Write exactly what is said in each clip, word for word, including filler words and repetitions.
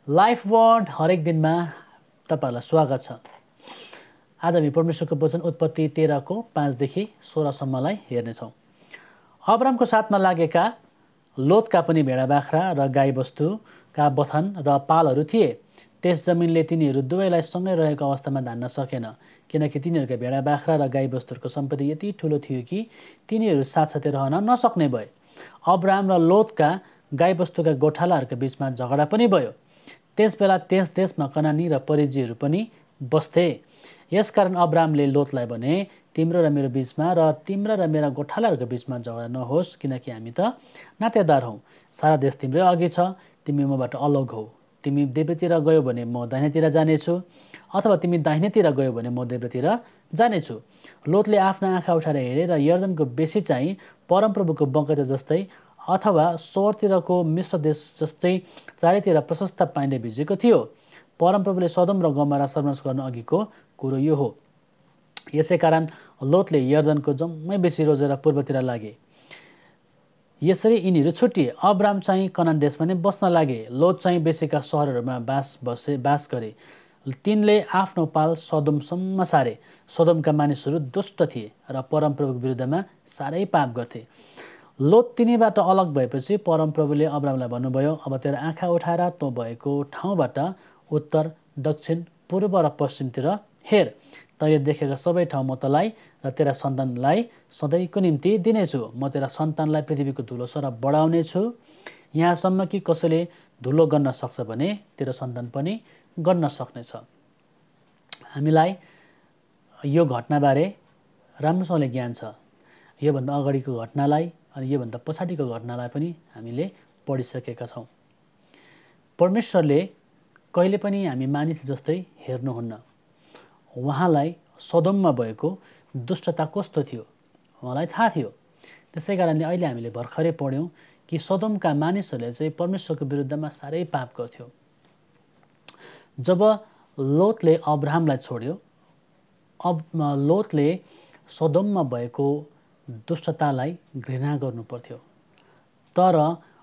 Life word हरेक दिनमा तपाईहरुलाई स्वागत छ। आज हामी परमेश्वरको वचन उत्पत्ति तेह्रको पाँचदेखि सोह्रसम्मलाई हेर्नेछौँ। अब्रामको साथमा लागेका लोतका पनि भेडा बाख्रा र गाईबस्तुका बथन र पालहरू थिए। त्यस जमिनले तिनीहरू दुवैलाई सँगै रहेको अवस्थामा धान्न सकेन, किनकि तिनीहरूका भेडा बाख्रा र गाईबस्तुहरूको सम्पत्ति यति ठुलो थियो कि तिनीहरू साथसाथै रहन नसक्ने भए। अब्राम र लोतका गाईबस्तुका गोठालाहरूका बीचमा झगडा पनि भयो। त्यसबेला त्यस देशमा कनानी र परिजीहरू पनि बस्थे। यसकारण अब्रामले लोतलाई भने, तिम्रो र मेरो बीचमा र तिम्रा र मेरा गोठालाहरूको बीचमा झगडा नहोस्, किनकि हामी त नातेदार हौँ। सारा देश तिम्रै अघि छ, तिमी मबाट अलग हौ। तिमी देब्रेतिर गयो भने म दाहिनेतिर जानेछु, अथवा तिमी दाहिनेतिर गयो भने म देब्रेतिर जानेछु। लोतले आफ्ना आँखा उठाएर हेरे र यर्दनको बेसी चाहिँ परमप्रभुको बगैँचा जस्तै अथवा सोरतिरको मिश्र देश जस्तै चारैतिर प्रशस्त पाइने भिजेको थियो। परमप्रभुले सदम र गमोरा सर्वनाश गर्न अघिको कुरो यो हो। यसै कारण लोतले यर्दनको जम्मै बेसी रोजेर पूर्वतिर लागे। यसरी यिनीहरू छुटिए। अब्राम चाहिँ कनान देशमा नै बस्न लागे। लोत चाहिँ बेसीका सहरहरूमा बास बसे बास गरे। तिनले आफ्नो पाल सदोमसम्म सारे। सदोमका मानिसहरू दुष्ट थिए र परमप्रभुको विरुद्धमा साह्रै पाप गर्थे। लोत तिनीबाट अलग भएपछि परमप्रभुले अब्रामलाई भन्नुभयो, अब तेरा आँखा उठाएर तँ भएको ठाउँबाट उत्तर, दक्षिण, पूर्व र पश्चिमतिर हेर। तैँले देखेका सबै ठाउँ म तँलाई र तेरा सन्तानलाई सधैँको निम्ति दिनेछु। म तेरा सन्तानलाई पृथ्वीको धुलो सर बढाउने छु, यहाँसम्म कि कसैले धुलो गर्न सक्छ भने तेरो सन्तान पनि गर्न सक्नेछ। हामीलाई यो घटनाबारे राम्रोसँगले ज्ञान छ। योभन्दा अगाडिको घटनालाई अनि योभन्दा पछाडिको घटनालाई पनि हामीले पढिसकेका छौँ। परमेश्वरले कहिले पनि हामी मानिस जस्तै हेर्नुहुन्न। उहाँलाई सदोममा भएको दुष्टता कस्तो थियो उहाँलाई थाहा थियो। त्यसै कारणले अहिले हामीले भर्खरै पढ्यौँ कि सदोमका मानिसहरूले चाहिँ परमेश्वरको विरुद्धमा साह्रै पाप गर्थ्यो। जब लोतले अब्रामलाई छोड्यो, अब लोतले सदोममा भएको दुष्टतालाई घृणा गर्नु पर्थ्यो। तर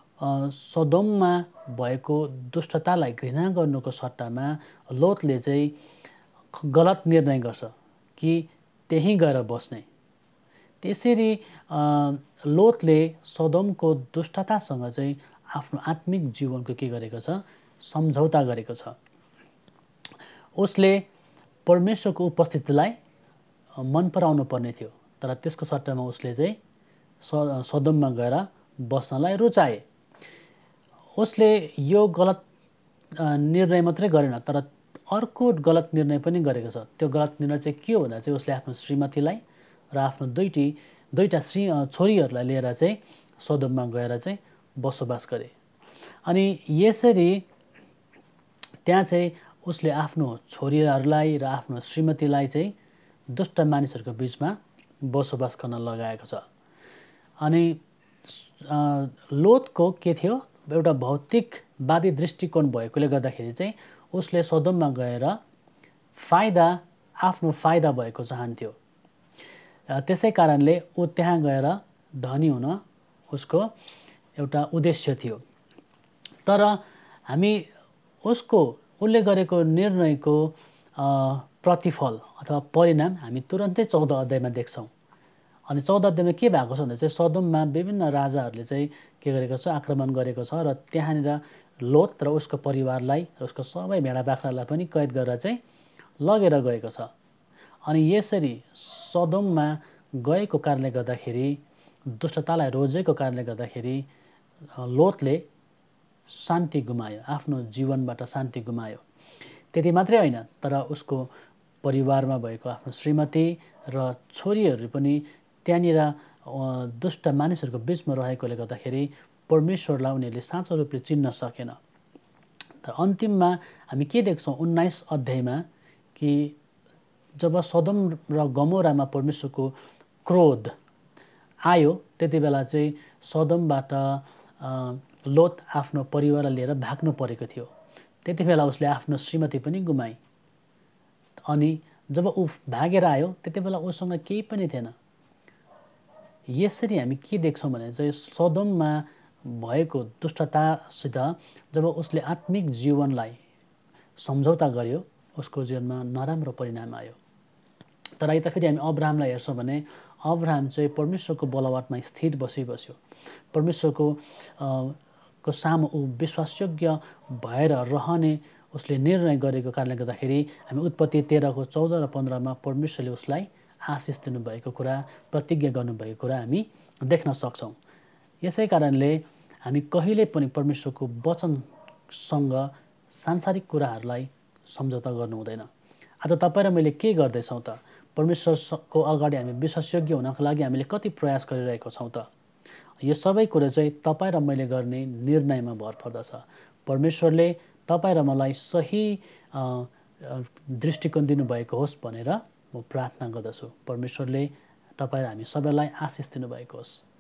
सदोममा भएको दुष्टतालाई घृणा गर्नुको सट्टामा लोतले चाहिँ गलत निर्णय गर्छ कि त्यहीँ गएर बस्ने। त्यसरी लोतले सदोमको दुष्टतासँग चाहिँ आफ्नो आत्मिक जीवनको के गरेको छ, सम्झौता गरेको छ। उसले परमेश्वरको उपस्थितिलाई मन पराउनु पर्ने थियो, तर त्यसको सट्टामा उसले चाहिँ सदोममा गएर बस्नलाई रुचाए। उसले यो गलत निर्णय मात्रै गरेन, तर अर्को गलत निर्णय पनि गरेको छ। त्यो गलत निर्णय चाहिँ के हो भन्दा चाहिँ उसले आफ्नो श्रीमतीलाई र आफ्नो दुईटी दुईटा श्री छोरीहरूलाई लिएर चाहिँ सदोममा गएर चाहिँ बसोबास गरे। अनि यसरी त्यहाँ चाहिँ उसले आफ्नो छोरीहरूलाई र आफ्नो श्रीमतीलाई चाहिँ दुष्ट मानिसहरूको बिचमा बसोबास गर्न लगाएको छ। अनि लोतको के थियो, एउटा भौतिकवादी दृष्टिकोण भएकोले गर्दाखेरि चाहिँ उसले सदोममा गएर फाइदा आफ्नो फाइदा भएको चाहन्थ्यो। त्यसै कारणले ऊ त्यहाँ गएर धनी हुन उसको एउटा उद्देश्य थियो। तर हामी उसको उसले गरेको निर्णयको प्रतिफल अथवा परिणाम हामी तुरन्तै चौध अध्यायमा देख्छौँ। अनि चौध अध्यायमा के भएको छ भन्दा चाहिँ सदोममा विभिन्न राजाहरूले चाहिँ के गरेको छ, आक्रमण गरेको छ र त्यहाँनिर लोत र उसको परिवारलाई र उसको सबै भेडा बाख्रालाई पनि कैद गरेर चाहिँ लगेर गएको छ। अनि यसरी सदोममा गएको कारणले गर्दाखेरि, दुष्टतालाई रोजेको कारणले गर्दाखेरि लोतले शान्ति गुमायो, आफ्नो जीवनबाट शान्ति गुमायो। त्यति मात्रै होइन, तर उसको परिवारमा भएको आफ्नो श्रीमती र छोरीहरू पनि त्यहाँनिर दुष्ट मानिसहरूको बिचमा रहेकोले गर्दाखेरि परमेश्वरलाई उनीहरूले साँचो रूपले चिन्न सकेन। तर अन्तिममा हामी के देख्छौँ उन्नाइस अध्यायमा कि जब सदोम र गमोरामा परमेश्वरको क्रोध आयो, त्यति बेला चाहिँ सदोमबाट लोत आफ्नो परिवारलाई लिएर भाग्नु परेको थियो। त्यति बेला उसले आफ्नो श्रीमती पनि गुमाई। अनि जब ऊ भागेर आयो त्यति बेला उसँग केही पनि थिएन। यसरी हामी के देख्छौँ भने चाहिँ सदोममा भएको दुष्टतासित जब उसले आत्मिक जीवनलाई सम्झौता गर्यो उसको जीवनमा नराम्रो परिणाम आयो। तर यता फेरि हामी अब्राहमलाई हेर्छौँ भने अब्राहम चाहिँ परमेश्वरको बलवटमा स्थिर बसिबस्यो। परमेश्वरको को सामु ऊ विश्वासयोग्य भएर रहने उसले निर्णय गरेको कारणले गर्दाखेरि हामी उत्पत्ति तेह्रको चौध र पन्ध्रमा परमेश्वरले उसलाई आशिष दिनुभएको कुरा, प्रतिज्ञा गर्नुभएको कुरा हामी देख्न सक्छौँ। यसै कारणले हामी कहिले पनि परमेश्वरको वचनसँग सांसारिक कुराहरूलाई सम्झौता गर्नु हुँदैन। आज तपाईँ र मैले के गर्दैछौँ त? परमेश्वरको अगाडि हामी विश्वासयोग्य हुनको लागि हामीले कति प्रयास गरिरहेको छौँ त? यो सबै कुरा चाहिँ तपाईँ र मैले गर्ने निर्णयमा भर पर्दछ। परमेश्वरले तपाईँ र मलाई सही दृष्टिकोण दिनुभएको होस् भनेर म प्रार्थना गर्दछु। परमेश्वरले तपाईँ र हामी सबैलाई आशिष दिनुभएको होस्।